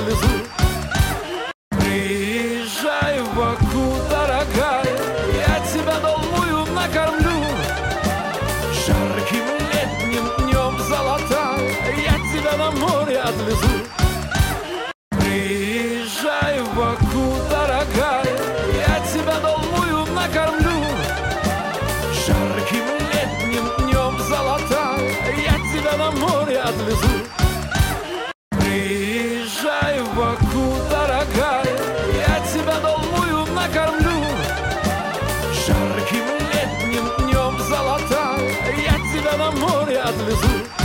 отвезу. Приезжай в Баку, дорогая, я тебя долмую накормлю. Жарким летним днем золотая, я тебя на море отвезу. Приезжай в Баку, дорогая, я тебя долмую накормлю. Жарким летним днем золотая, я тебя на море отвезу. Приезжай в Баку, дорогая, я тебя долмую накормлю. Жарким летним днем золотая, я тебя на море отвезу.